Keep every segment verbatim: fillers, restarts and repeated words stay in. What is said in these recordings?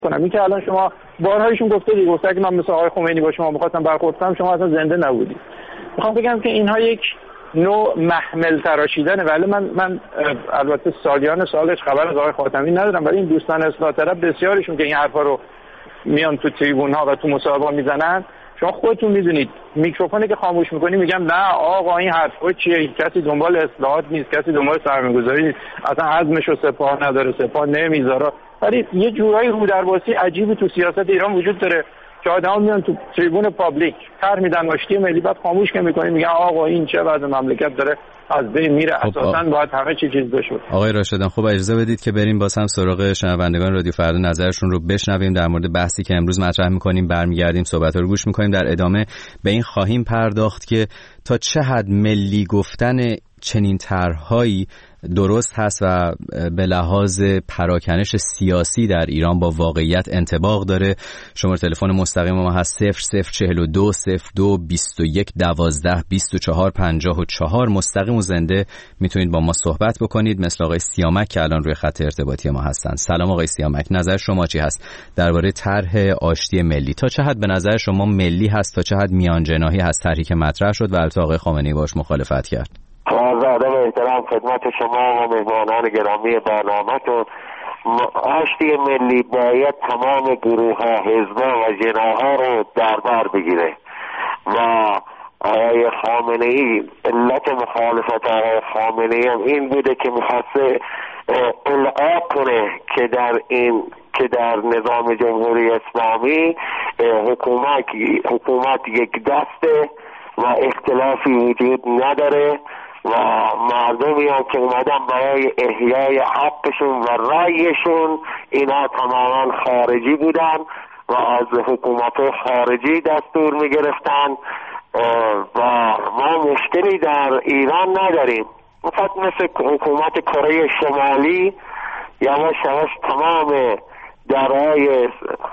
کنم. این که الان شما بارهایشون گفته دیگه، گفته که من مثل آقای خمینی با شما می‌خواستم برخورد کنم، شما اصلا زنده نبودید. میخوام بگم که اینها یک نوع محمل تراشیدنه. ولی من من البته سالیان سالش خبر از آقای خاتمی ندارم، ولی این دوستان اصلاح طلب بسیارشون که این حرفا رو میان تو تریبون ها و تو مصاحبه میزنن، شما خودتون میدونید میکروفونی که خاموش میکنی میگم نه آقا این حرفا چیه، کسی دنبال اصلاحات نیست، کسی دنبال سرمایه‌گذاری نیست، اصلا عزمش و سپاه نداره، سپاه نمیذاره. ولی یه جورایی رودرباسی عجیبی تو سیاست ایران وجود داره که آدم‌ها میان تو تریبون پابلیک طرح میدن آشتی ملی، بعد خاموش که میکنی میگن آقا این چه وضع مملکت داره از بین میره. اساساً باید همه چی چیز بشه. آقای راشدان خب اجازه بدید که بریم باز هم سراغ شنوندگان رادیو فردا نظرشون رو بشنویم در مورد بحثی که امروز مطرح میکنیم. برمیگردیم صحبت‌ها رو گوش میکنیم. در ادامه به این خواهیم پرداخت که تا چه حد ملی گفتن چنین طرح‌هایی درست هست و به لحاظ پراکنش سیاسی در ایران با واقعیت انطباق داره. شماره تلفن مستقیم ما هست صفر صفر چهل و دو صفر دو بیست و یک دوازده بیست و چهار پنجاه و چهار. مستقیم و زنده میتونید با ما صحبت بکنید، مثل آقای سیامک که الان روی خط ارتباطی ما هستن. سلام آقای سیامک، نظر شما چی هست درباره طرح آشتی ملی؟ تا چه حد به نظر شما ملی هست، تا چه حد میانجناحی هست طرحی که مطرح شد و البته آقای خامنه‌ای باش مخالفت کرد؟ عرض ادب و احترام خدمت شما و میزبانان گرامی برنامه‌تون. آشتی ملی باید تمام گروه‌ها، حزب‌ها و جناح‌ها رو در بر بگیره و آقای خامنه‌ای علت مخالفت آقای خامنه‌ای هم این بوده که می‌خواسته القا کنه که در این که در نظام جمهوری اسلامی حکومت حکومت یک دسته و اختلافی وجود نداره و مردمی هم که اومدن برای احیای حقشون و رأیشون اینا تماما خارجی بودن و از حکومت خارجی دستور میگرفتن و ما مشکلی در ایران نداریم. فقط مثل حکومت کره شمالی یواش یواش تمام درهای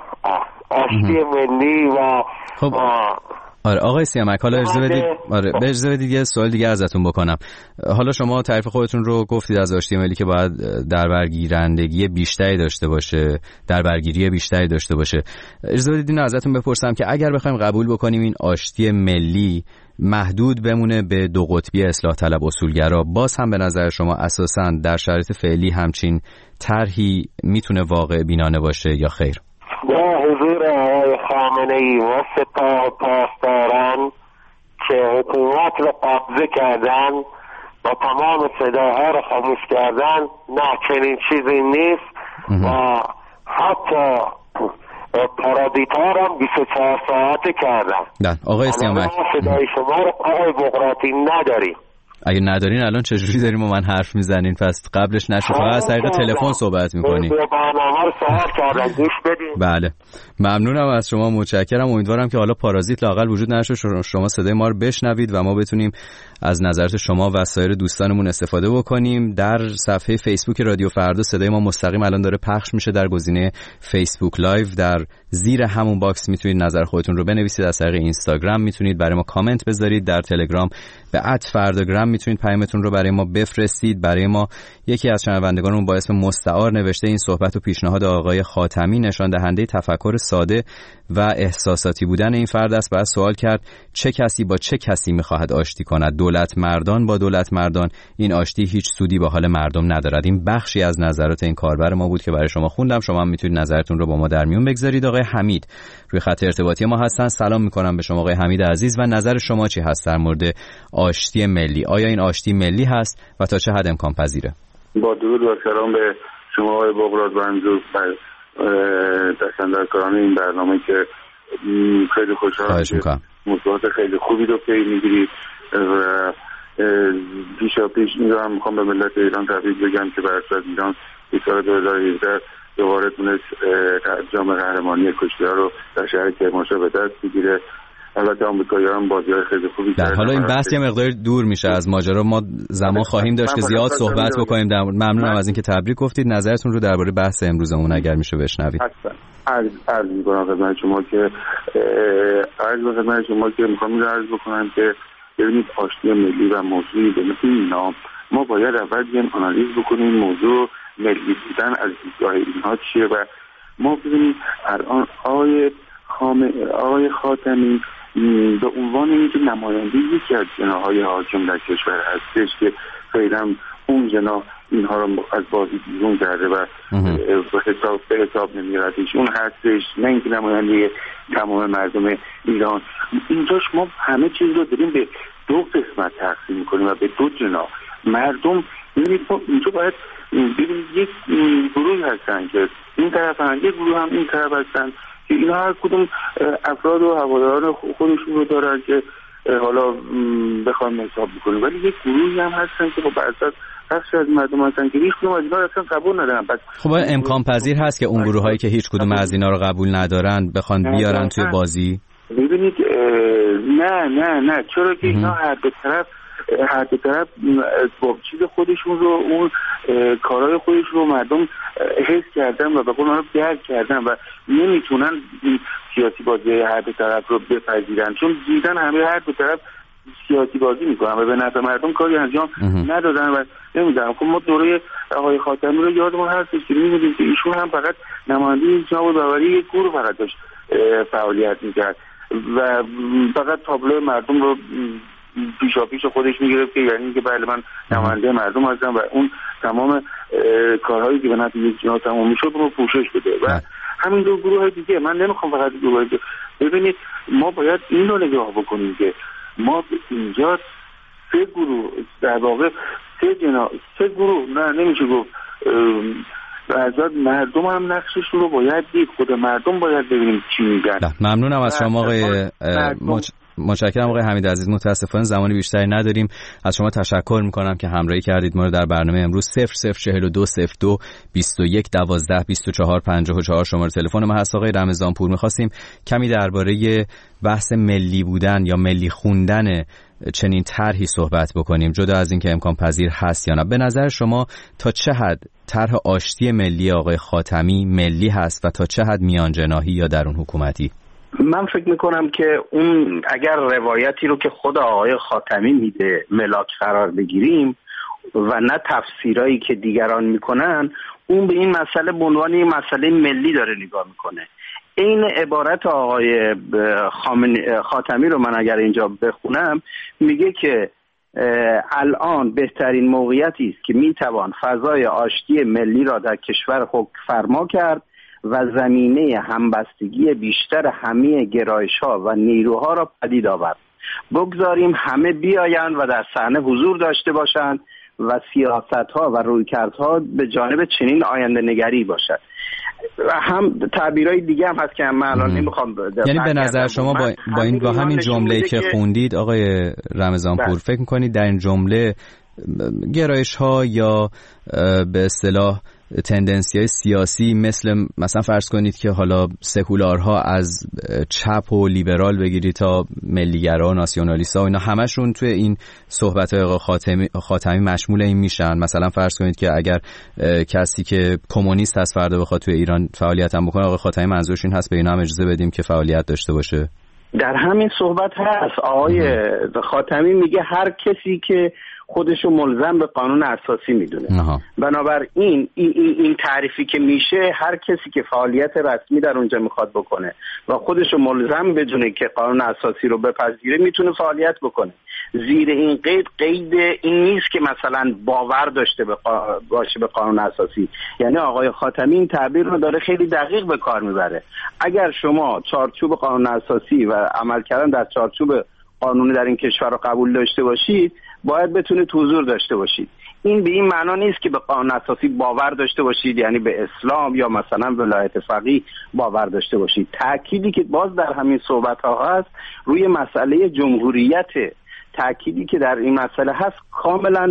آشتی ملی و خب. آره آقای سیامک، حالا اجازه بدید آره اجازه بدید یه سوال دیگه ازتون بکنم. حالا شما تعریف خودتون رو گفتید از آشتی ملی که باید در برگیرندگی بیشتری داشته باشه، در برگیری بیشتری داشته باشه. اجازه بدید اینو ازتون بپرسم که اگر بخوایم قبول بکنیم این آشتی ملی محدود بمونه به دو قطبی اصلاح طلب اصولگرا، باز هم به نظر شما اساساً در شرایط فعلی همچین طرحی میتونه واقع بینانه باشه یا خیر؟ با حضور آقای خامنه‌ای و سپاه پاسداران که حکومت رو قبضه کردن و تمام صداها رو خاموش کردن، نه چنین چیزی نیست و حتی پارادیتار هم بیست و چهار ساعته کردن. نه آقای سیامک، صدای شما رو آقای بغراتی نداریم. اگه ندارین الان چجوری داریم با من حرف میزنین؟ پس قبلش نشد فقط از طریق تلفن صحبت میکنین. برنامه رو صحبت کردن گوش بدین. بله ممنونم از شما، متشکرم. امیدوارم که حالا پارازیت لااقل وجود نشه، شما صدای ما رو بشنوید و ما بتونیم از نظرات شما و سایر دوستانمون استفاده بکنیم. در صفحه فیسبوک رادیو فردا صدای ما مستقیم الان داره پخش میشه در گزینه فیسبوک لایو. در زیر همون باکس میتونید نظر خودتون رو بنویسید. از طریق اینستاگرام میتونید برای ما کامنت بذارید. در تلگرام به ات فرداگرام میتونید پیامتون رو برای ما بفرستید. برای ما یکی از شنوندگانمون با اسم مستعار نوشته این صحبت و پیشنهاد آقای خاتمی نشان دهنده تفکر ساده و احساساتی بودن این فرد است. بعد سوال کرد چه کسی با چه کسی میخواهد آشتی کند؟ دولت مردان با دولت مردان. این آشتی هیچ سودی با حال مردم ندارد. این بخشی از نظرات این کاربر ما بود که برای شما خوندم. شما هم میتونید نظرتون رو با ما در میون بگذارید. آقای حمید روی خط ارتباطی ما هستن. سلام میکنم به شما آقای حمید عزیز و نظر شما چی هست در مورد آشتی ملی؟ آیا این آشتی ملی هست و تا چه حد امکان پذیره؟ با درود و سلام به شما آقای بغرات و منظور دستاندرکاران این برنامه که خیلی خوشحالم که موضوعات خیلی خوبی رو پی میگیرید و پیشا پیش این رو هم میخوام به ملت ایران تبریک بگم که بر اساس ایران به سال دو هزار و هجده دوباره تونست جام قهرمانی کشتی‌ها رو در شهر کرمانشاه به دست بگیره. البته آمریکایی‌ها بازی‌های خیلی خوبی کردن. حالا این بحث یه مقدار دور میشه از ماجرا، ما زمان خواهیم داشت که زیاد صحبت بکنیم در مورد. ممنونم از اینکه تبریک گفتید. نظرتون رو درباره بحث امروزمون اگر میشه بشنوید. عرض عرض می‌کنم خدمت شما که عرض خدمت شما که می‌خوام عرض بکنم که ببینید آشتی ملی و موضوعی به مثل این نام ما باید اول بیایم آنالیز بکنیم موضوع ملی بودن از دیدگاه اینها چیه و ما ببینیم الان آقای آقای خاتمی به عنوان اینکه نماینده یکی از جناح‌های حاکم در کشور هستش که فعلا اون جناح اینها رو از بازی بیرون کرده و به حساب به حساب نمیادش، اون هستش، نه اینکه نماینده تمام مردم ایران. اینجاش ما همه چیز رو داریم به دو قسمت تقسیم میکنیم و به دو جناح. مردم اینجا باید ببینید یک گروه هستن که این طرف هم، یک گروه هم این طرف هستن که اینا هر کدوم افراد و هواداران خودشون رو دارن که حالا بخوام حساب بکنیم، ولی یک گروهی هم هستن که با اساس بخش از مردم هستن که هیچ کدوم از اینا اصلا قبول ندارن. خب امکان پذیر هست که اون گروه هایی که هیچ کدوم از اینا رو قبول ندارن بخوان بیارن توی بازی؟ ببینید نه نه نه چرا که اینا هر دو طرف هر دو طرف با چیز خودشون رو، اون کارهای خودشون رو مردم حس کردن و به قول ما درک کردن و نمیتونن سیاسی بازی هر دو طرف رو بپذیرن، چون دیدن همه هر دو طرف سیاسی بازی میکنن و به نفع مردم کاری انجام ندادن و نمیدونم. خب ما دوره آقای خاتمی رو یادمون هستش که می‌بینیم که ایشون هم فقط نماینده جناب داوری یک گروه فقط داشت فعالیت میکرد و فقط تابلو مردم رو پیشا پیش خودش میگرفت که یعنی که بله من نماینده مردم هستم و اون تمام کارهایی که به نفع یک جناح تمام میشد رو پوشش بده و همین دو گروه دیگه. من نمیخوام فقط گروه دیگه. ببینید ما باید این رو نگاه بکنیم که ما اینجا سه گروه در واقع سه جناح سه گروه نه نمیشه گفت ازاد مردم هم نقششون رو باید دید، خود مردم باید ببینیم چی میگن. ممنونم از شما آقای مچ... متشکرم آقای حمید عزیز. متاسفانه زمان بیشتری نداریم. از شما تشکر میکنم که همراهی کردید ما رو در برنامه امروز. صفر صفر چهل و دو صفر دو بیست و یک دوازده بیست و چهار پنجاه و چهار شماره تلفن ما هست. آقای رمضانپور میخواستیم کمی درباره بحث ملی بودن یا ملی خوندن چنین طرحی صحبت بکنیم، جدا از اینکه امکان پذیر هست یا نه. به نظر شما تا چه حد طرح آشتی ملی آقای خاتمی ملی هست و تا چه حد میان جناحی یا درون حکومتی؟ من فکر میکنم که اون اگر روایتی رو که خود آقای خاتمی میده ملاک قرار بگیریم و نه تفسیرایی که دیگران میکنن، اون به این مسئله به عنوان یک مسئله ملی داره نگاه میکنه. این عبارت آقای خاتمی رو من اگر اینجا بخونم، میگه که الان بهترین موقعیتی است که میتوان فضای آشتی ملی را در کشور حکم فرما کرد و زمینه همبستگی بیشتر همه گرایش‌ها و نیروها را پدید آورد. بگذاریم همه بیایند و در صحنه حضور داشته باشند و سیاست‌ها و رویکردها به جانب چنین آینده نگری باشد. هم تعبیرای دیگه هم هست که من الان نمیخوام. یعنی به نظر شما با, با این با همین جمله‌ای که خوندید آقای رمضانپور، فکر می‌کنید در این جمله گرایش‌ها یا به اصطلاح تندنسی‌های سیاسی مثل مثلا فرض کنید که حالا سکولارها از چپ و لیبرال بگیرید تا ملیگرا و ناسیونالیست‌ها و اینا همشون توی این صحبت‌های آقای خاتمی خاتمی مشمول این میشن؟ مثلا فرض کنید که اگر کسی که کمونیست هست فردا بخواد توی ایران فعالیت هم بکنه، آقای خاتمی منظورش این هست به اینا هم اجازه بدیم که فعالیت داشته باشه؟ در همین صحبت هست. آقای خاتمی میگه هر کسی که خودشو ملزم به قانون اساسی میدونه. بنابراین این, این, این تعریفی که میشه، هر کسی که فعالیت رسمی در اونجا میخواد بکنه و خودشو ملزم بدونه که قانون اساسی رو بپذیره میتونه فعالیت بکنه. زیر این قید قید این نیست که مثلا باور داشته باشه به قانون اساسی. یعنی آقای خاتمی این تعبیر رو داره خیلی دقیق به کار میبره. اگر شما چارچوب قانون اساسی و عمل کردن در چارچوب قانونی در این کشور رو قبول داشته باشید، باید بتونید حضور داشته باشید. این به این معنا نیست که به قانون اساسی باور داشته باشید، یعنی به اسلام یا مثلا ولایت فقیه باور داشته باشید. تأکیدی که باز در همین صحبت ها هست روی مسئله جمهوریت، تأکیدی که در این مسئله هست کاملا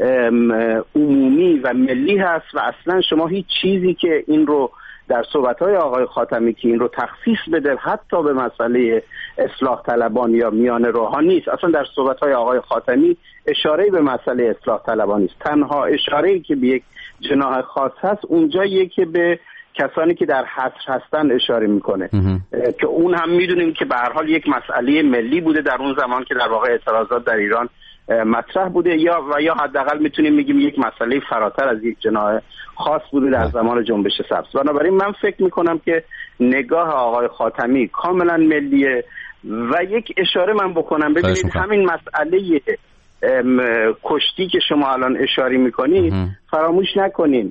عمومی و ملی هست و اصلا شما هیچ چیزی که این رو در صحبت‌های آقای خاتمی که این رو تخصیص بده حتی به مسئله اصلاح طلبان یا میان روحانی نیست. اصلا در صحبت‌های آقای خاتمی اشاره‌ای به مسئله اصلاح طلبان نیست. تنها اشاره‌ای که به یک جناح خاص هست اونجاییه که به کسانی که در حصر هستن اشاره میکنه که اون هم میدونیم که به هر حال یک مسئله ملی بوده در اون زمان که در واقع اعتراضات در ایران مطرح بوده یا و یا حداقل میتونیم بگیم یک مسئله فراتر از یک جناح خاص بوده در زمان جنبش سبز. بنابراین من فکر میکنم که نگاه آقای خاتمی کاملا ملیه. و یک اشاره من بکنم، ببینید همین مسئله کشتی که شما الان اشاره میکنید فراموش نکنین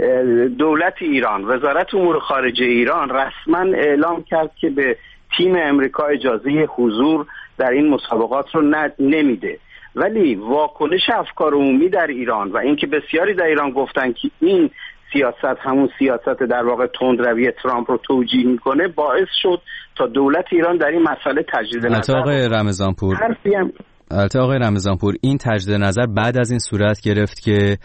دولت ایران، وزارت امور خارجه ایران رسما اعلام کرد که به تیم امریکا اجازه حضور در این مسابقات رو نمیده، ولی واکنش افکار عمومی در ایران و اینکه بسیاری در ایران گفتن که این سیاست همون سیاست در واقع تندروی ترامپ رو توجیه میکنه، باعث شد تا دولت ایران در این مسئله تجدید نظر. آقای رمضانپور البته آقای رمضانپور این تجدید نظر بعد از این صورت گرفت که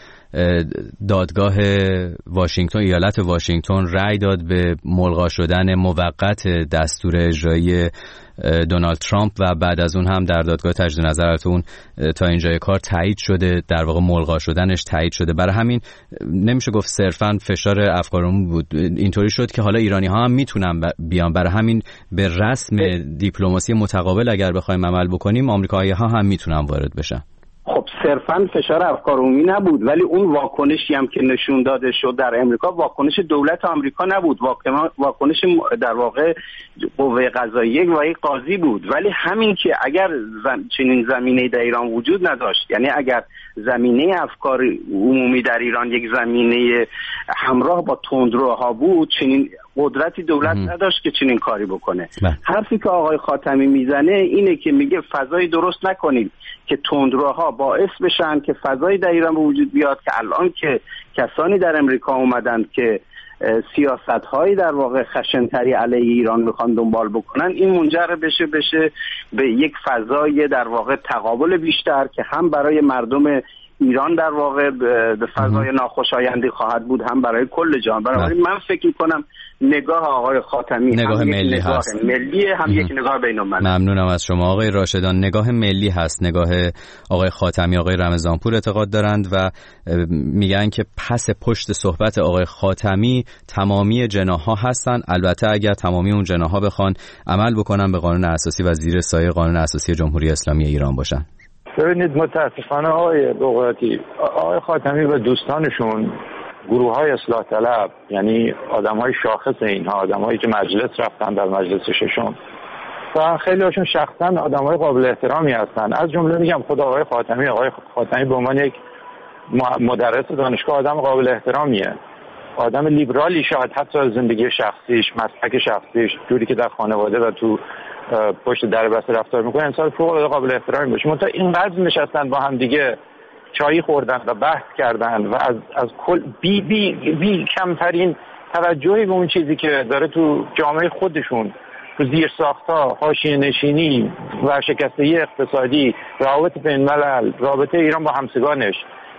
دادگاه واشنگتن، ایالت واشنگتن رأی داد به ملغا شدن موقت دستور اجرایی دونالد ترامپ و بعد از اون هم در دادگاه تجدید نظر البته اون تا اینجای کار تایید شده، در واقع ملغا شدنش تایید شده. برای همین نمیشه گفت صرفاً فشار افکار عمومی بود، اینطوری شد که حالا ایرانی ها هم میتونن بیان. برای همین به رسم دیپلماسی متقابل اگر بخوایم عمل بکنیم آمریکایی ها هم میتونن وارد بشن. خب صرفاً فشار افکار عمومی نبود، ولی اون واکنشی هم که نشون داده شد در امریکا واکنش دولت آمریکا نبود، واکنش در واقع قوه قضاییه و یک قاضی بود. ولی همین که اگر چنین زمینه در ایران وجود نداشت، یعنی اگر زمینه افکار عمومی در ایران یک زمینه همراه با تندروها بود، چنین قدرتی دولت نداشت که چنین کاری بکنه. بله. حرفی که آقای خاتمی میزنه اینه که میگه فضای درست نکنید که تندروها باعث بشن که فضای در ایران به وجود بیاد که الان که کسانی در امریکا اومدن که سیاست‌هایی در واقع خشن‌تری علیه ایران میخوان دنبال بکنن، این منجر بشه بشه به یک فضای در واقع تقابل بیشتر که هم برای مردم ایران در واقع به فضای ناخوشایندی خواهد بود، هم برای کل جهان. بنابراین من فکر می‌کنم نگاه آقای خاتمی نگاه هم ملی یک نگاه هست، ملیه، هم یک نگاه بین‌المللی. ممنونم از شما آقای راشدان. نگاه ملی هست، نگاه آقای خاتمی. آقای رمضانپور اعتقاد دارند و میگن که پس پشت صحبت آقای خاتمی تمامی جناح‌ها هستن، البته اگر تمامی اون جناح‌ها بخوان عمل بکنن به قانون اساسی و زیر سایه قانون اساسی جمهوری اسلامی ایران باشن. ببینید متاسفانه آقای بغراتی، آقای خاتمی و دوستانشون گروه‌های اصلاح طلب، یعنی آدم‌های شاخص اینها، آدم‌هایی که مجلس رفتن در مجلس ششم و خیلی هاشون شخصا آدم‌های قابل احترامی هستن. از جمله میگم خود آقای خاتمی، آقای خاتمی به عنوان یک مدرس دانشگاه آدم قابل احترامیه، آدم لیبرالی، شاید حتی زندگی شخصیش، مسلک شخصیش، جوری که در خانواده و تو پشت در بسته رفتار میکنه انسان فوق العاده قابل احترامی باشه. منتها اینقدر نشستن با هم دیگه چایی خوردن و بحث کردن و از از کل بی بی بی کمترین توجهی به اون چیزی که داره تو جامعه خودشون، تو زیر ساخت‌ها، حاشیه نشینی و شکستگی اقتصادی، روابط بین‌الملل، رابطه ایران با همسگانش،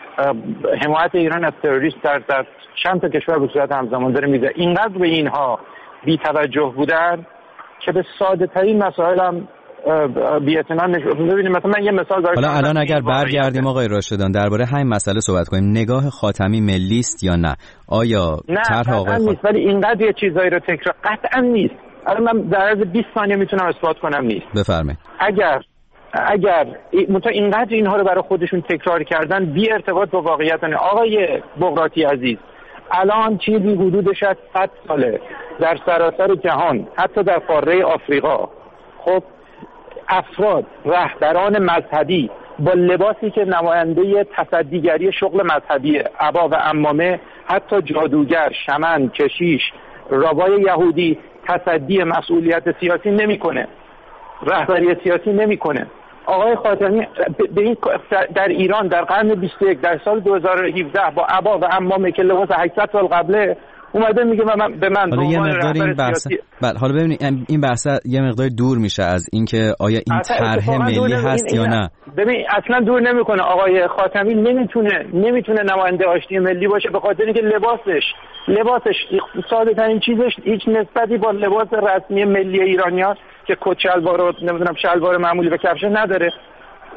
حمایت ایران از تروریست در در چند تا کشور به صورت همزمان داره میده، اینقدر به اینها بی توجه بودن که به ساده ترین مسائل هم بی‌اعتنا نشد. ببینید مثلا من یه مثال دارم. حالا الان اگر برگردیم آقای راشدان درباره همین مسئله صحبت کنیم، نگاه خاتمی ملی است یا نه؟ آیا طرح آقای خاتمی نیست، ولی اینقدر یه چیزایی رو تکرار قطعا نیست. الان من در عرض بیست ثانیه میتونم اثبات کنم نیست. بفرمایید. اگر اگر مثلا اینقدر اینها رو برای خودشون تکرار کردن بی ارتباط با واقعیت. آقای بغراتی عزیز، الان چیزی حدود شصت ساله در سراسر جهان، حتی در قاره آفریقا، خب افراد رهبران مذهبی با لباسی که نماینده تصدیگری شغل مذهبیه، عبا و عمامه، حتی جادوگر، شمن، کشیش، ربای یهودی تصدی مسئولیت سیاسی نمیکنه، رهبری سیاسی نمیکنه. آقای خاتمی به این در ایران در قرن بیست و یک در سال دو هزار و هفده با عبا و عمامه که لباس هشتصد سال قبله اومده میگه من به من حالا یه مقدار این بحث بله حالا ببینید این بحث یه مقدار دور میشه از اینکه آیا این طرح ملی هست یا نه. ببین اصلا دور نمیکنه. آقای خاتمی نمیتونه نمیتونه نماینده آشتی ملی باشه به خاطر اینکه لباسش لباسش ساده ترین چیزش هیچ نسبتی با لباس رسمی ملی ایرانیان که کت شلوار و نمیدونم شلوار معمولی و کفش نداره.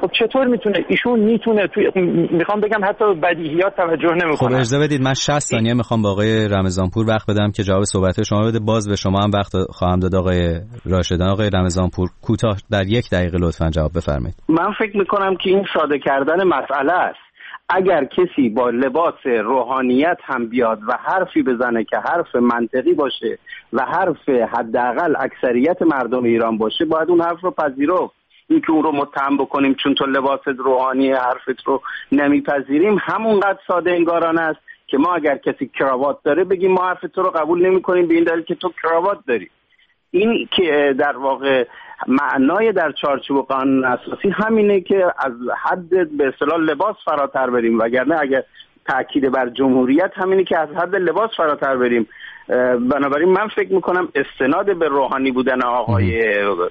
خب چطور میتونه ایشون میتونه توی میخوام بگم حتی بدیهیات توجه نمیکنه. خب اجازه بدید من شصت ثانیه میخوام با آقای رمضانپور وقت بدم که جواب صحبت شما بده، باز به شما هم وقت خواهم داد آقای راشدان. آقای رمضانپور کوتاه در یک دقیقه لطفاً جواب بفرمایید. من فکر میکنم که این ساده کردن مسئله است. اگر کسی با لباس روحانیت هم بیاد و حرفی بزنه که حرف منطقی باشه و حرف حداقل اکثریت مردم ایران باشه، باید اون حرف رو پذیرفت. این که اون رو متهم بکنیم چون تو لباست روحانی حرفت رو نمیپذیریم همونقدر ساده انگارانه است که ما اگر کسی کراوات داره بگیم ما حرف تو رو قبول نمی‌کنیم به این دلیل که تو کراوات داری. این که در واقع معنای در چارچوب قانون اساسی همینه که از حد به اصطلاح لباس فراتر بریم، وگرنه اگر تاکید بر جمهوریت همینه که از حد لباس فراتر بریم. بنابراین من فکر میکنم استناد به روحانی بودن آقای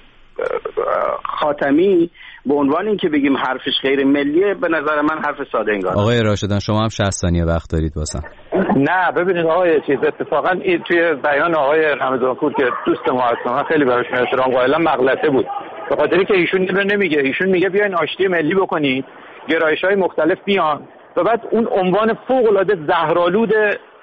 خاتمی به عنوان این که بگیم حرفش غیر ملیه به نظر من حرف ساده انگار. آقای راشدان شما هم شصت ثانیه وقت دارید واسم. نه ببینید آقای چیز اتفاقا این توی بیان آقای رمضانپور که دوست ما هستن من خیلی براشون احترام قائلم مغلطه بود، به خاطری که ایشون نمیگه، ایشون میگه بیاین آشتی ملی بکنید، گرایش‌های مختلف بیان و بعد اون عنوان فوق‌العاده زهرآلود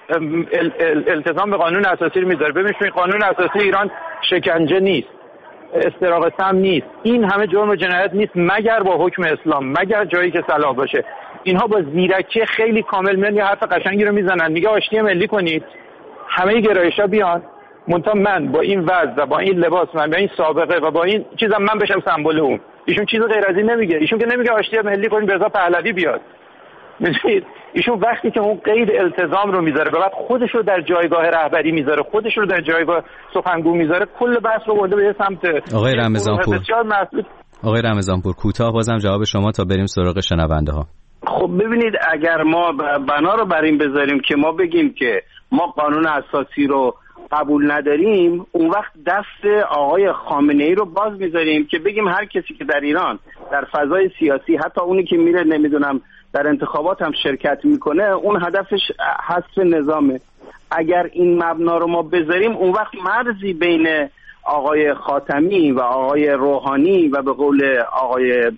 التزام به قانون اساسی رو میذاره. ببینید قانون اساسی ایران شکنجه نیست، استراق سم نیست، این همه جرم و جنایت نیست مگر با حکم اسلام، مگر جایی که صلاح باشه. اینها با زیرکی خیلی کامل میان یه حرف قشنگی رو میزنن، میگه آشتی ملی کنید، همه گرایش‌ها بیان. منتها من با این وضع و با این لباس من با این سابقه و با این چیزم من بشم سمبل اون. ایشون چیز غیر از این نمیگه، ایشون که نمیگه آشتی ملی کنید رضا پهلوی بیاد. می‌دونید ایشون وقتی که اون قید التزام رو میذاره و بعد خودش رو در جایگاه رهبری میذاره، خودش رو در جایگاه سخنگو میذاره، کل بحث رو برده به یه سمت. آقای رمضانپور آقای رمضانپور کوتاه بازم جواب شما تا بریم سراغ شنونده ها. خب ببینید اگر ما بنا رو بر این بذاریم که ما بگیم که ما قانون اساسی رو قبول نداریم، اون وقت دست آقای خامنه ای رو باز میذاریم که بگیم هر کسی که در ایران در فضای سیاسی، حتی اونی که میره نمیدونم در انتخابات هم شرکت میکنه، اون هدفش حذف نظامه. اگر این مبنا رو ما بذاریم اون وقت مرزی بین آقای خاتمی و آقای روحانی و به قول آقای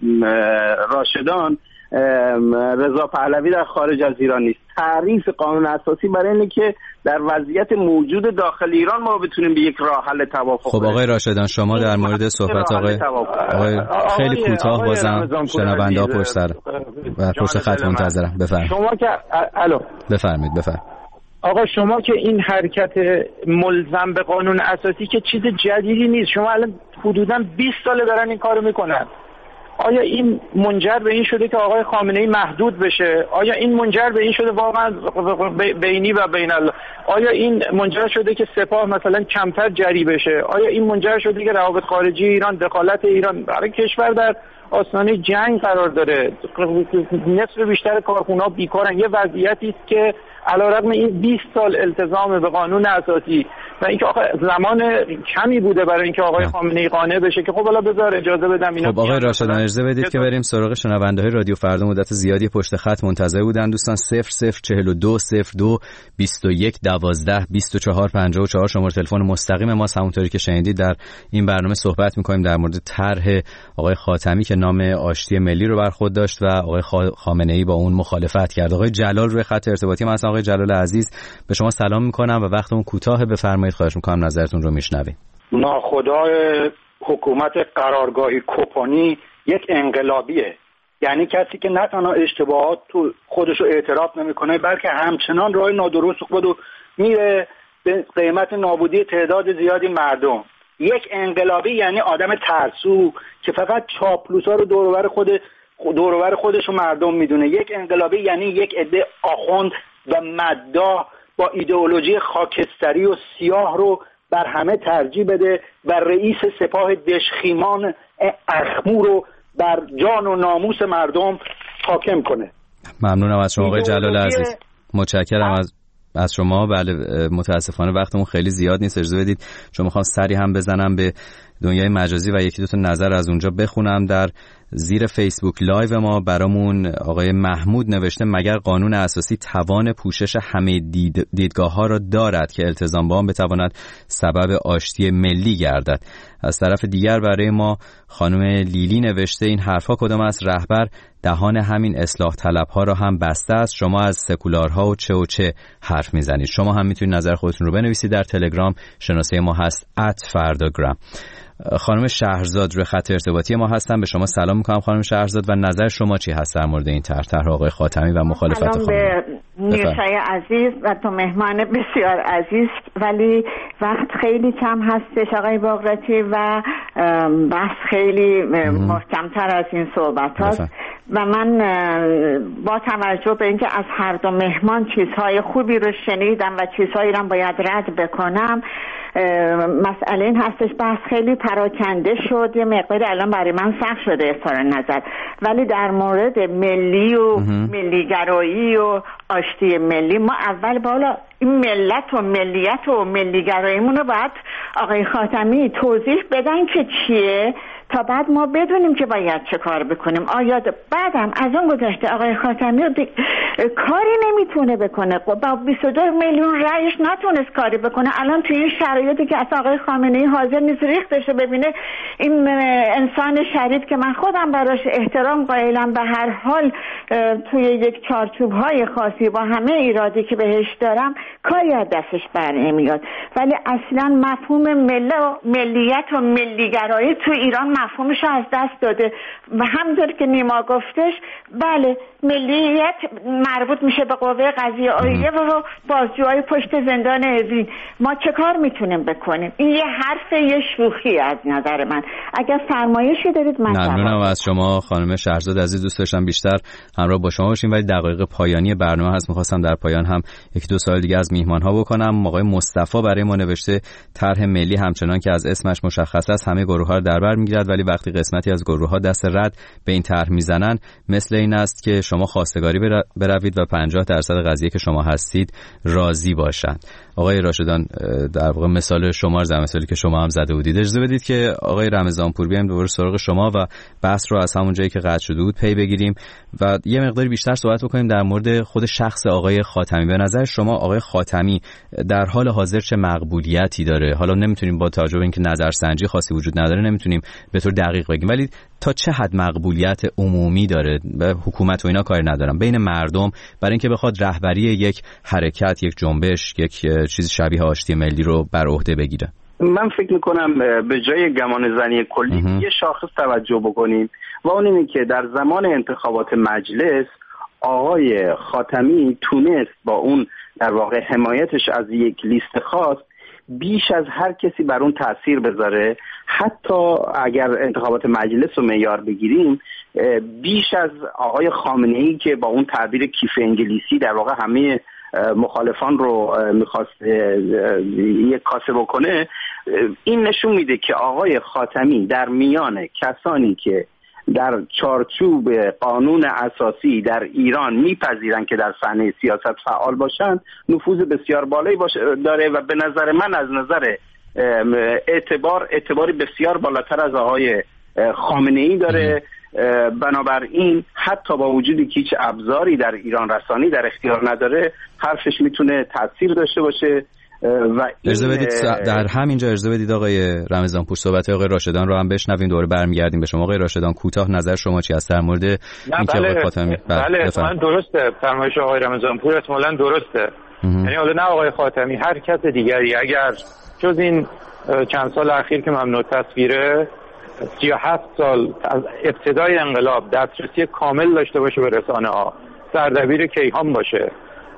راشدان رضا پهلوی در خارج از ایران نیست. تعریف قانون اساسی برای اینه که در وضعیت موجود داخل ایران ما بتونیم به یک راه حل توافق. خب آقای راشدان شما در مورد صحبت آقای, آقای خیلی کوتاه بازم شنونده ها پشت سر و پشت خط منتظرم. بفرمایید. شما که الو بفرمایید بفرمایید. آقا شما که این حرکت ملزم به قانون اساسی که چیز جدیدی نیست، شما الان حدوداً بیست ساله دارن این کارو میکنن. آیا این منجر به این شده که آقای خامنه‌ای محدود بشه؟ آیا این منجر به این شده واقعا بینی و بین الله؟ آیا این منجر شده که سپاه مثلا کمتر جری بشه؟ آیا این منجر شده که روابط خارجی ایران، دخالت ایران برای کشور در آستانه جنگ قرار داره؟ نصف بیشتر کارخونه‌ها بیکارن. یه وضعیتی است که علیرغم این بیست سال التزام به قانون اساسی و اینکه آقا زمان کمی بوده برای اینکه آقای خامنه‌ای قانع بشه که خب حالا بذار اجازه بدم اینا. خب آقای راشدان اجازه بدید که بریم سراغ شنونده‌های رادیو فردا. مدت زیادی پشت خط منتظر بودن دوستان. صفر صفر چهل و دو صفر دو بیست و یک دوازده بیست و چهار پنجاه و چهار شماره تلفن مستقیم ماست. همونطوری که شنیدید در این برنامه صحبت می‌کنیم در مورد طرح آقای خاتمی که نام آشتی ملی رو بر خود داشت و آقای خامنه‌ای با اون مخالفت کرد. آقای جلال روی خط ارتباطی ما هستن. آقای جلال عزیز به شما سلام می‌کنم و وقتمون کوتاه، بفرمایید خواهش می‌کنم نظرتون رو میشنویم. ناخدای حکومت قرارگاهی کوپانی یک انقلابیه، یعنی کسی که نه تنها اشتباهات تو خودشو اعتراف نمیکنه بلکه همچنان راه نادرست خودو میره به قیمت نابودی تعداد زیادی مردم. یک انقلابی یعنی آدم ترسو که فقط چاپلوسا رو دور و بر خود دور و بر خودش و مردم میدونه. یک انقلابی یعنی یک عده آخوند و مداح با ایدئولوژی خاکستری و سیاه رو بر همه ترجیح بده و رئیس سپاه دشخیمان اخمو رو بر جان و ناموس مردم حاکم کنه. ممنونم از شما آقای جلال عزیز، متشکرم از از شما. بله متاسفانه وقتمون خیلی زیاد نیست، اجازه بدید چون میخوام سری هم بزنم به دنیای مجازی و یکی دو تا نظر از اونجا بخونم. در زیر فیسبوک لایو ما برامون آقای محمود نوشته مگر قانون اساسی توان پوشش همه دید دیدگاه ها را دارد که التزام با آن بتواند سبب آشتی ملی گردد. از طرف دیگر برای ما خانم لیلی نوشته این حرفا کدام است؟ رهبر دهان همین اصلاح طلب ها را هم بسته است. شما از سکولارها و چه و چه حرف میزنید. شما هم میتونید نظر خودتون رو بنویسید در تلگرام. شناسه ما هست ات فرداگرام. خانم شهرزاد روی خط ارتباطی ما هستن. به شما سلام میکنم خانم شهرزاد و نظر شما چی هست در مورد این طرح طرح آقای خاتمی و مخالفت خانم؟ سلام به نیوشای عزیز و تو مهمان بسیار عزیز، ولی وقت خیلی کم هستش آقای باقراتی و بحث خیلی محکمتر از این صحبت هاست و من با توجه به اینکه از هر دو مهمان چیزهای خوبی رو شنیدم و چیزهایی رو باید رد بکنم، مسئله این هستش بحث خیلی پراکنده شد، یه مقداری الان برای من سخت شده اظهار نظر، ولی در مورد ملی و ملیگرایی و آشتی ملی ما اول بالا این ملت و ملیت و ملیگراییمون رو باید آقای خاتمی توضیح بدن که چیه تا بعد ما بدونیم که باید چه کار بکنیم. آیا بعدم از اون گذشته آقای خاتمی کاری نمیتونه بکنه، با بیست و دو میلیون رأیش نتونست کاری بکنه. الان توی این شرایطی که اصلا آقای خامنه‌ای حاضر نیست ریختش رو ببینه، این انسان شریف که من خودم براش احترام قائلم، به هر حال توی یک چارچوب های خاصی با همه ایرادی که بهش دارم کاری از دستش بر نمیاد، ولی اصلا مفهوم ملی و ملیت و ملیگرایی تو ایران مفهومش از دست داده و همونطور که نیما گفتش بله ملیت مربوط میشه به قوه قضاییه عالیه و بازجوهای پشت زندان اوین. ما چه کار میتونیم بکنیم؟ این یه حرف یه شوخی از نظر من. اگر فرمایشی دارید من ممنونم از شما خانم شهرزاد عزیز. دوست داشتم بیشتر همراه با شما باشیم ولی دقایق پایانی برنامه هست. می‌خواستم در پایان هم یک دو سال دیگه از میهمان‌ها بکنم. آقای مصطفی برای ما نوشته طرح ملی همچنان که از اسمش مشخص است همه گروه‌ها رو در بر می‌گیرد، ولی وقتی قسمتی از گروه‌ها دست رد به این طرح میزنن مثل این است که شما خواستگاری بروید و پنجاه درصد قضیه که شما هستید راضی باشند. آقای راشدان در واقع مثال شما در مثالی که شما هم زده بودید، اجازه بدید که آقای رمضانپور بیایم دوباره سراغ شما و بحث رو از همون جایی که قطع شده بود پی بگیریم و یه مقداری بیشتر صحبت بکنیم در مورد خود شخص آقای خاتمی. به نظر شما آقای خاتمی در حال حاضر چه مقبولیتی داره؟ حالا نمیتونیم با توجه به اینکه نظرسنجی خاصی وجود نداره نمیتونیم به طور دقیق بگیم، ولی تا چه حد مقبولیت عمومی داره؟ به حکومت و اینا کاری ندارم، بین مردم برای اینکه بخواد رهبری یک حرکت، یک جنبش، یک چیز شبیه آشتی ملی رو بر عهده بگیره. من فکر میکنم به جای گمان زنی کلی یه شاخص توجه بکنیم و اون اینه که در زمان انتخابات مجلس آقای خاتمی تونست با اون در واقع حمایتش از یک لیست خاص بیش از هر کسی بر اون تأثیر بذاره. حتی اگر انتخابات مجلس رو معیار بگیریم بیش از آقای خامنه‌ای که با اون تعبیر کیف انگلیسی در واقع همه مخالفان رو میخواست یک کاسه بکنه، این نشون میده که آقای خاتمی در میان کسانی که در چارچوب قانون اساسی در ایران میپذیرن که در صحنه سیاست فعال باشن نفوذ بسیار بالایی داره و به نظر من از نظر اعتبار اعتباری بسیار بالاتر از آقای خامنه‌ای داره. بنابراین حتی با وجودی که هیچ ابزاری در ایران رسانی در اختیار نداره حرفش میتونه تاثیر داشته باشه. و اجازه بدید در همینجا اجازه بدید آقای رمضانپور صحبت آقای راشدان رو هم بشنویم، دوباره برمیگردیم به شما. آقای راشدان کوتاه نظر شما چی است در مورد اینکه آقای خاتمی؟ بله احتمالاً درسته، فرمایش آقای رمضانپور احتمالاً درسته. یعنی حالا نه آقای خاتمی، هر کس دیگری اگر جز این چند سال اخیر که ممنوع تصویره سی و هفت سال از ابتدای انقلاب دسترسی کامل داشته باشه به رسانه ها، سردبیر کیهان باشه،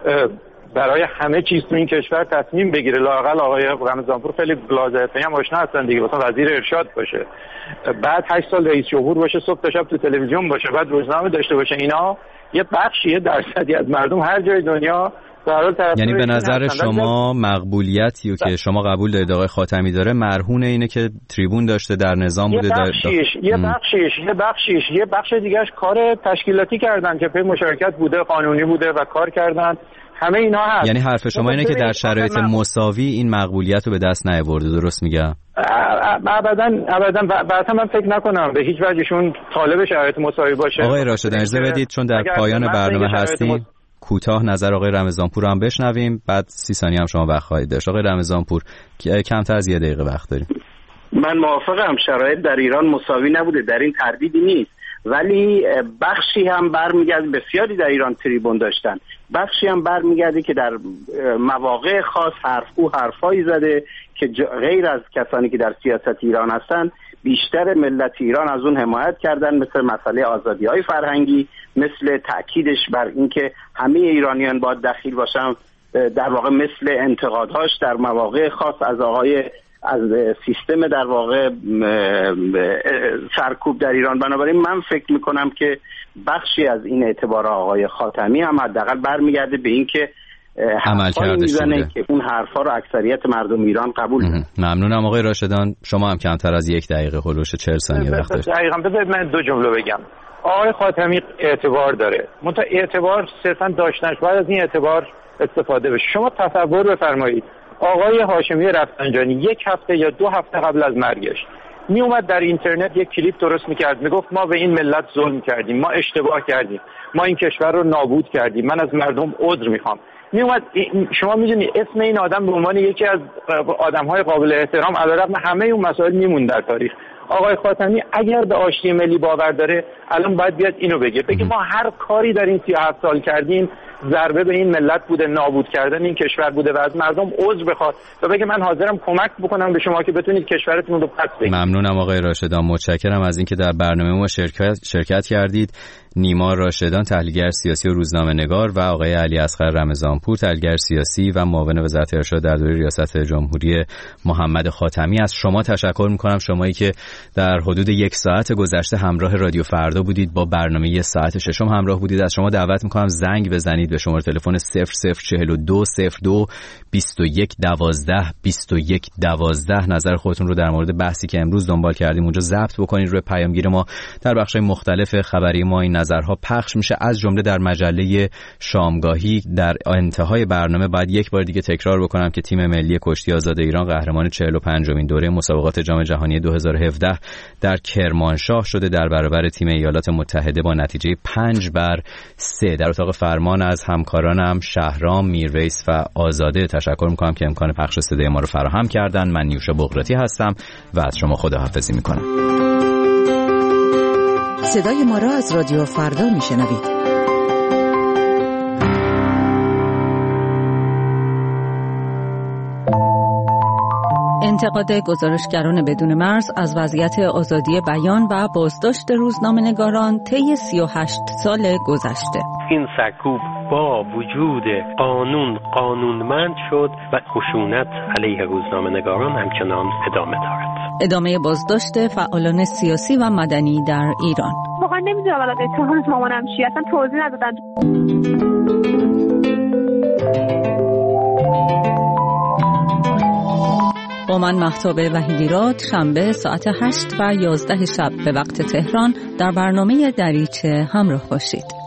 برای همه چیز تو این کشور تصمیم بگیره، لااقل آقای رمضانپور خیلی بلازرفی هم آشنا هستن دیگه، مثلا وزیر ارشاد باشه، بعد هشت سال رئیس جمهور باشه، صبح تا شب تو تلویزیون باشه، بعد روزنامه داشته باشه، اینا یه بخشی یه درصدی از مردم هر جای دنیا. یعنی به نظر شما مقبولیتی رو که شما قبول دارید آقای خاتمی داره مرهون اینه که تریبون داشته، در نظام بوده، یه بخشیش یه بخشیش یه بخشیش یه بخش دیگهش کار تشکیلاتی کردن که پی مشارکت بوده، قانونی بوده و کار کردن همه اینا هست. یعنی حرف شما اینه که در شرایط مساوی این مقبولیت رو به دست نیاورده، درست میگم؟ ابدا ابدا بعدا من فکر نکنم به هیچ وجهشون طالب شرایط مساوی باشه. آقای راشد اجازه بدید چون در پایان برنامه هستیم کوتاه نظر آقای رمضانپور رو هم بشنویم، بعد سی ثانیه هم شما وقت خواهید داشت. آقای رمضانپور کمتر از یه دقیقه وقت داریم. من موافقم، شرایط در ایران مساوی نبوده، در این تردیدی نیست، ولی بخشی هم برمیگرده، بسیاری در ایران تریبون داشتن، بخشی هم برمیگرده که در مواقع خاص حرف او حرفایی زده که غیر از کسانی که در سیاست ایران هستن بیشتر ملت ایران از اون حمایت کردن، مثل مسئله آزادی‌های فرهنگی، مثل تأکیدش بر اینکه همه ایرانیان باید دخیل باشن، در واقع مثل انتقادهاش در مواقع خاص از آقای از سیستم در واقع سرکوب در ایران. بنابراین من فکر میکنم که بخشی از این اعتبار آقای خاتمی هم حداقل برمیگرده به این که عملکردش میزنه که اون حرفا رو اکثریت مردم ایران قبول کنن. ممنونم آقای راشدان، شما هم کمتر از یک دقیقه هلوش چهل ثانیه وقت دارید. دقیقاً بذارید من دو جمله بگم. آقای خاتمی اعتبار داره، منتها اعتبار صرفا داشتنش باید از این اعتبار استفاده بشه. شما تصور بفرمایید آقای هاشمی رفسنجانی یک هفته یا دو هفته قبل از مرگش می اومد در اینترنت یک کلیپ درست میکرد، میگفت ما به این ملت ظلم کردیم، ما اشتباه کردیم، ما این کشور رو نابود کردیم، من از مردم عذر میخوام. می اومد، شما میدونید اسم این آدم به عنوان یکی از آدم‌های قابل احترام علیرغم همه اون مسائل میموند در تاریخ. آقای خاتمی اگر به آشتی ملی باور داره الان باید بیاد اینو بگه، بگه ما هر کاری در این سی و هفت سال کردیم ضربه به این ملت بوده، نابود کردن این کشور بوده و از مردم عذر بخواد و بگه من حاضرم کمک بکنم به شما که بتونید کشورتون رو پس بگیرید. ممنونم آقای راشدان، متشکرم از اینکه در برنامه ما شرکت شرکت کردید. نیما راشدان، تحلیلگر سیاسی و روزنامه‌نگار، و آقای علی اصغر رمضانپور، تحلیلگر سیاسی و معاون وزارت ارشاد در دوره ریاست جمهوری محمد خاتمی. از شما تشکر می‌کنم، شمایی که در حدود یک ساعت گذشته همراه رادیو فردا بودید، با برنامه ساعت ششم همراه بودید. از شما دعوت می‌کنم زنگ بزنید به شماره تلفن صفر صفر چهل و دو صفر دو بیست و یک دوازده بیست و یک دوازده. نظر خودتون رو در مورد بحثی که امروز دنبال کردیم اونجا ضبط بکنید. روی پیامگیر ما در بخش‌های مختلف خبری ما این نظرها پخش میشه، از جمله در مجله شامگاهی. در انتهای برنامه باید یک بار دیگه تکرار بکنم که تیم ملی کشتی آزاد ایران قهرمان چهل و پنجمین دوره مسابقات جام جهانی دو هزار و هفده در کرمانشاه شده در برابر تیم ایالات متحده با نتیجه پنج بر سه. در اتاق فرمان از همکارانم شهرام، میرویس و آزاده تشکر میکنم که امکان پخش صدای ما رو فراهم کردن. من نیوشا بغراتی هستم و از شما خداحافظی میکنم. صدای ما را از رادیو فردا میشنوید. انتقاد گزارشگران بدون مرز از وضعیت آزادی بیان و بازداشت روزنامه‌نگاران طی سی و هشت سال گذشته. این سرکوب با وجود قانون قانونمند شد و خشونت علیه روزنامه‌نگاران همچنان ادامه دارد. ادامه بازداشت فعالان سیاسی و مدنی در ایران. واقعا نمیدونم الان اتهام مامانم چیه، اصلا توضیح ندادن. با من مهتاب وحیدیراد، شنبه ساعت هشت و یازده شب به وقت تهران در برنامه دریچه همراه باشید.